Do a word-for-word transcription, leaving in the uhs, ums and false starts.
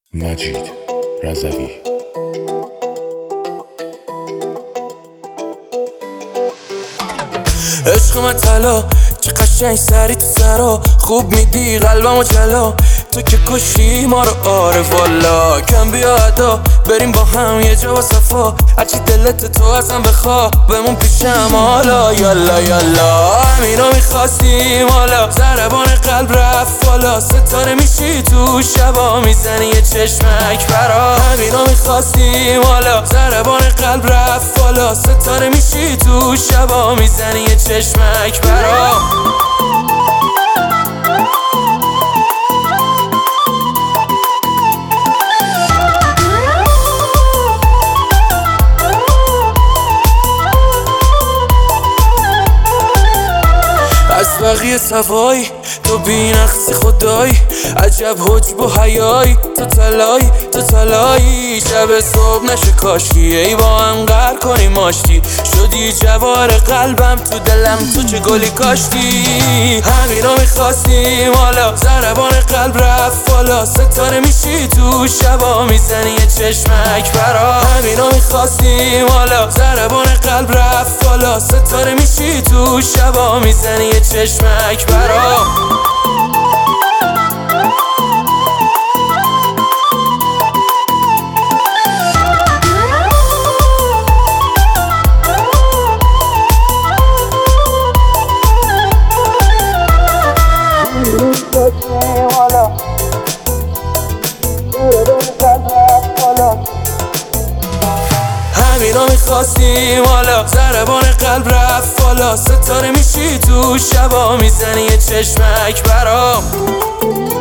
مجید رضوی. عشق من طلا چه قشنگ سری تو سرا، خوب میدی قلبمو جلا، تو که کشی ما رو. آره والا کم بیا ادا بریم با هم یه جا با صفا، هرچی دلت تو ازم بخوا بمون پیشم حالا. یالا یالا همینو میخواستیم حالا، ضربان قلب رفت بالا، ستاره میشی تو شبا میزنی یه چشمک برا. همینو میخواستیم حالا، ضربان قلب رفت بالا، ستاره میشی تو شبا میزنی یه چشمک برا. از بقیه سوای تو بی نقصی خدایی، عجب حجب و حیایی، تو طلایی تو طلایی. شب صبح نشه کاشکی ای با هم قهر کنیم آشتی، شدی جوار قلبم تو دلم تو چه گلی کاشتی. همینو میخواستیم حالا، ضربان قلب رفت بالا، ستاره میشی تو شبا میزنی یه چشمک برا. همینو میخواستیم حالا، ضربان قلب رفت بالا، ستاره میشی تو شبا میزنی یه چشمک برا. همینو میخواستیم حالا، ضربان قلب رفت بالا، ستاره میشی تو شبا میزنی یه چشمک برا.